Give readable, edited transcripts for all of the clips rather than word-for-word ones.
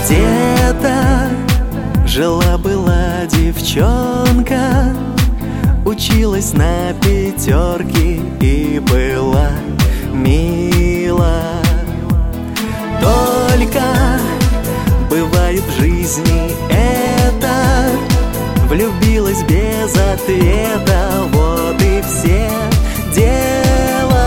Где-то жила-была девчонка, училась на пятерке и была мила. Только бывает в жизни это: влюбилась без ответа, вот и все дела.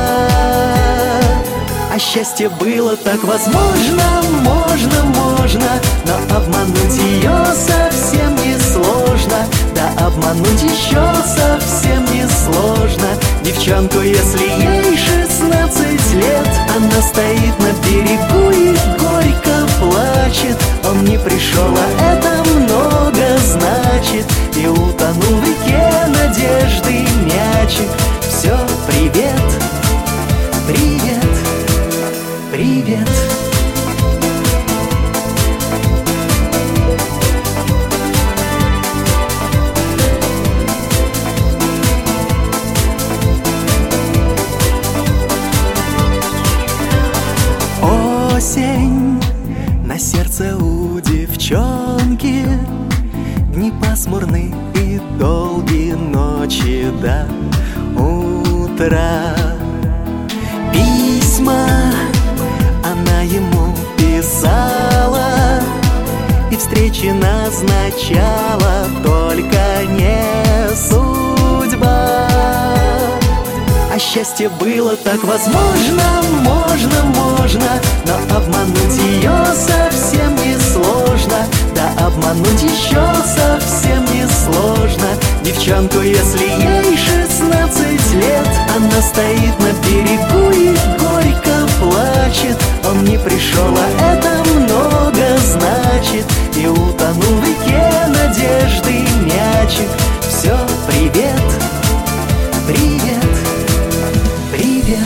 А счастье было так возможно, можно, но обмануть ее совсем не сложно. Да обмануть еще совсем не сложно девчонку, если ей 16 лет. Она стоит на берегу и горько плачет. Он не пришел, а это много значит. И утонул в реке надежды мячик. Все, привет, привет, привет. Осень на сердце у девчонки, дни пасмурны и долгие ночи до утра. Письма она ему писала и встречи назначала, только не судьба. А счастье было так возможно, можно, но обмануть ее совсем не сложно. Да обмануть еще совсем не сложно девчонку, если ей 16 лет. Она стоит на берегу и горько плачет. Он не пришел, а это много значит. И утонул в реке надежды мячик. Все, привет, привет, привет.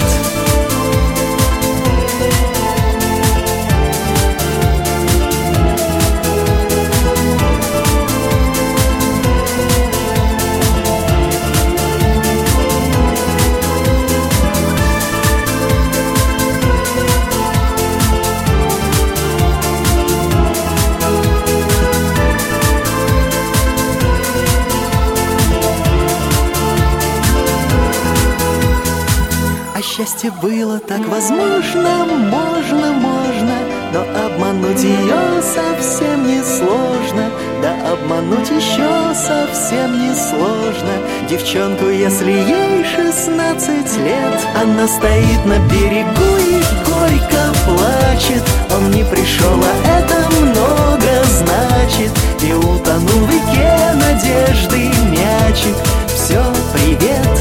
Счастье было так возможно, можно, но обмануть ее совсем не сложно. Да обмануть еще совсем не сложно девчонку, если ей 16 лет. Она стоит на берегу и горько плачет. Он не пришел, а это много значит. И утонул в реке надежды мячик. Все, привет,